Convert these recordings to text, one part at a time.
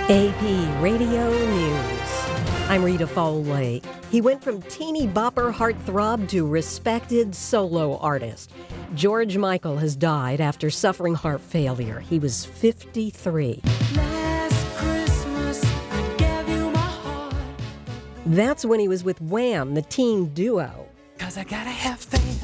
AP Radio News. I'm Rita Foley. He went from teeny bopper heartthrob to respected solo artist. George Michael has died after suffering heart failure. He was 53. Last Christmas, I gave you my heart. That's when he was with Wham, the teen duo. 'Cause I gotta have faith.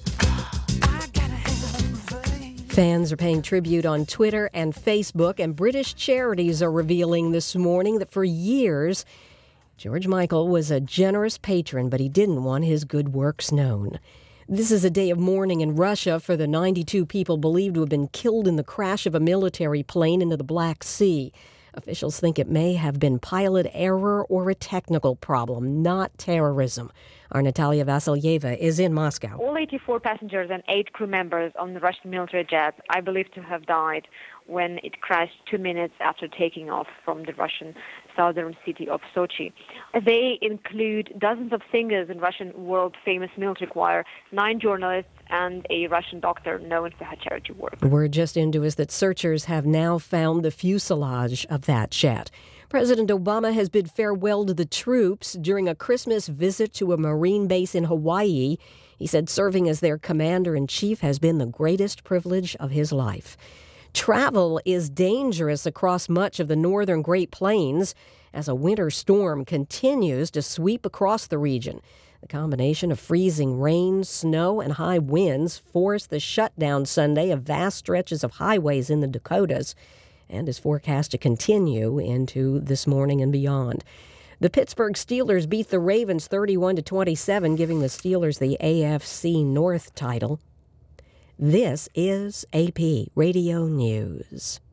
I gotta have faith. Fans are paying tribute on Twitter and Facebook, and British charities are revealing this morning that for years, George Michael was a generous patron, but he didn't want his good works known. This is a day of mourning in Russia for the 92 people believed to have been killed in the crash of a military plane into the Black Sea. Officials think it may have been pilot error or a technical problem, not terrorism. Our Natalia Vasilyeva is in Moscow. All 84 passengers and 8 crew members on the Russian military jet are believed to have died when it crashed 2 minutes after taking off from the Russian southern city of Sochi. They include dozens of singers in Russian world-famous military choir, 9 journalists, and a Russian doctor known for her charity work. Word just into us that searchers have now found the fuselage of that jet. President Obama has bid farewell to the troops during a Christmas visit to a Marine base in Hawaii. He said serving as their commander-in-chief has been the greatest privilege of his life. Travel is dangerous across much of the northern Great Plains as a winter storm continues to sweep across the region. The combination of freezing rain, snow, and high winds forced the shutdown Sunday of vast stretches of highways in the Dakotas and is forecast to continue into this morning and beyond. The Pittsburgh Steelers beat the Ravens 31-27, giving the Steelers the AFC North title. This is AP Radio News.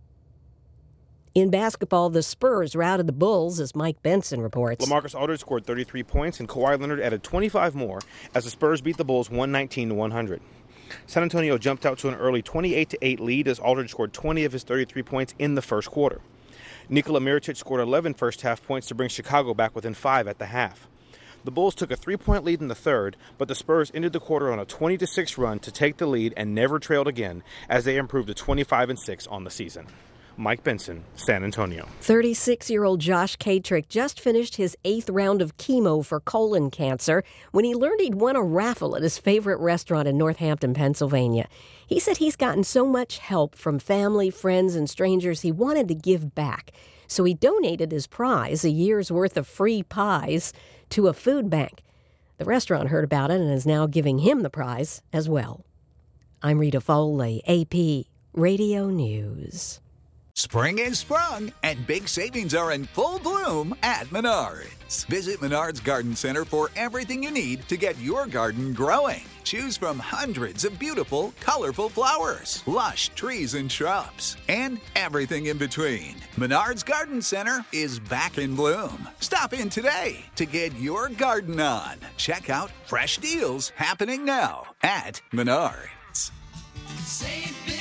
In basketball, the Spurs routed the Bulls, as Mike Benson reports. LaMarcus Aldridge scored 33 points, and Kawhi Leonard added 25 more as the Spurs beat the Bulls 119-100. San Antonio jumped out to an early 28-8 lead as Aldridge scored 20 of his 33 points in the first quarter. Nikola Mirotic scored 11 first-half points to bring Chicago back within 5 at the half. The Bulls took a 3-point lead in the third, but the Spurs ended the quarter on a 20-6 run to take the lead and never trailed again as they improved to 25-6 on the season. Mike Benson, San Antonio. 36-year-old Josh Katrick just finished his 8th round of chemo for colon cancer when he learned he'd won a raffle at his favorite restaurant in Northampton, Pennsylvania. He said he's gotten so much help from family, friends, and strangers he wanted to give back. So he donated his prize, a year's worth of free pies, to a food bank. The restaurant heard about it and is now giving him the prize as well. I'm Rita Foley, AP Radio News. Spring is sprung, and big savings are in full bloom at Menards. Visit Menards Garden Center for everything you need to get your garden growing. Choose from hundreds of beautiful, colorful flowers, lush trees and shrubs, and everything in between. Menards Garden Center is back in bloom. Stop in today to get your garden on. Check out fresh deals happening now at Menards. Save big.